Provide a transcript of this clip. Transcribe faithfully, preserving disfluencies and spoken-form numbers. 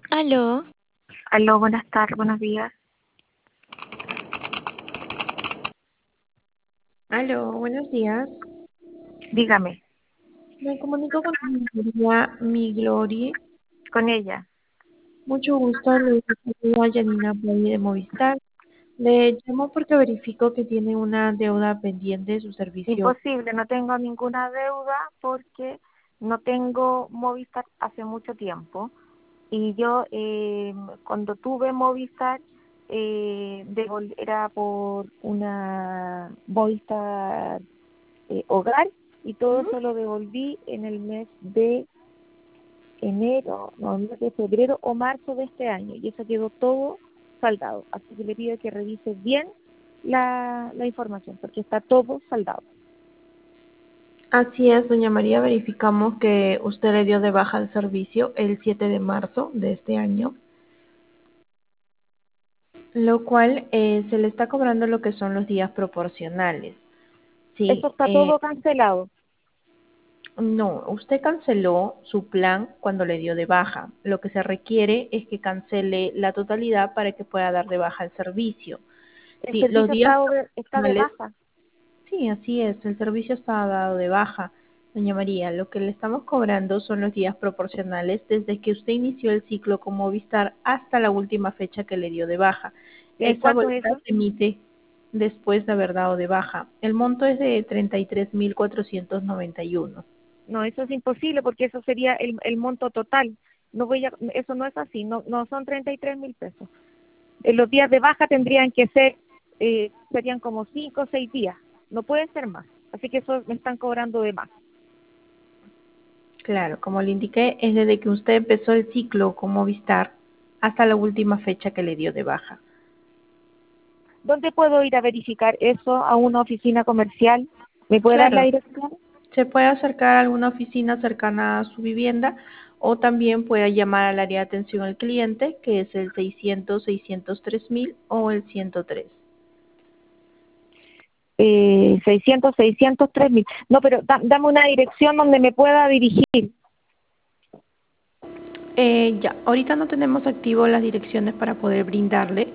Aló, Aló, buenas tardes, buenos días. Aló, buenos días. Dígame, Me comunico con María Mi Glory. con ella. Mucho gusto, le saludo a Janina Boy de Movistar. Le llamo porque verifico que tiene una deuda pendiente de su servicio. Imposible, no tengo ninguna deuda porque no tengo Movistar hace mucho tiempo. Y yo, eh, cuando tuve Movistar, eh, devol- era por una Movistar eh, Hogar y todo Ujú. eso lo devolví en el mes de enero, no, el mes de febrero o marzo de este año, y eso quedó todo saldado. Así que le pido que revise bien la, la información, porque está todo saldado. Así es, doña María, verificamos que usted le dio de baja el servicio el siete de marzo de este año, lo cual eh, se le está cobrando lo que son los días proporcionales. Eso Sí, está eh, todo cancelado. No, usted canceló su plan cuando le dio de baja. Lo que se requiere es que cancele la totalidad para que pueda dar de baja el servicio. El Sí, los servicio días está, over- está de promocionales, baja. sí, así es, el servicio está dado de baja. Doña María, lo que le estamos cobrando son los días proporcionales desde que usted inició el ciclo con Movistar hasta la última fecha que le dio de baja. ¿Y Esa cuánto es boleta eso? se emite después de haber dado de baja. El monto es de treinta y tres mil cuatrocientos noventa y uno. No, eso es imposible porque eso sería el, el monto total. No voy a, eso no es así, no, no son treinta y tres mil pesos. Eh, los días de baja tendrían que ser, eh, serían como cinco o seis días. No puede ser más. Así que eso me están cobrando de más. Claro, como le indiqué, es desde que usted empezó el ciclo con Movistar hasta la última fecha que le dio de baja. ¿Dónde puedo ir a verificar eso? ¿A una oficina comercial? ¿Me puede dar la Claro, dirección? se puede acercar a alguna oficina cercana a su vivienda o también puede llamar al área de atención al cliente, que es el seiscientos, seiscientos tres mil o el ciento tres. Eh, seiscientos, seiscientos tres mil. No, pero da- dame una dirección donde me pueda dirigir. Eh, ya, ahorita no tenemos activo las direcciones para poder brindarle,